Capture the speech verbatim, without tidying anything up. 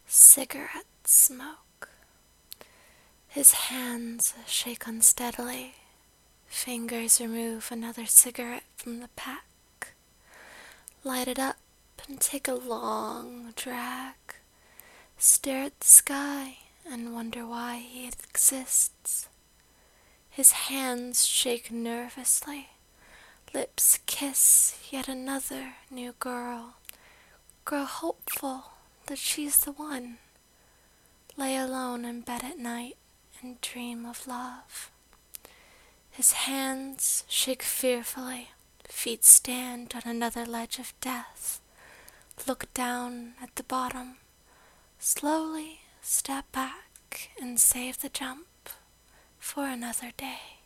cigarette smoke. His hands shake unsteadily. Fingers remove another cigarette from the pack. Light it up and take a long drag. Stare at the sky and wonder why he exists. His hands shake nervously. Lips kiss yet another new girl. Grow hopeful that she's the one. Lay alone in bed at night and dream of love. His hands shake fearfully. Feet stand on another ledge of death. Look down at the bottom. Slowly step back and save the jump for another day.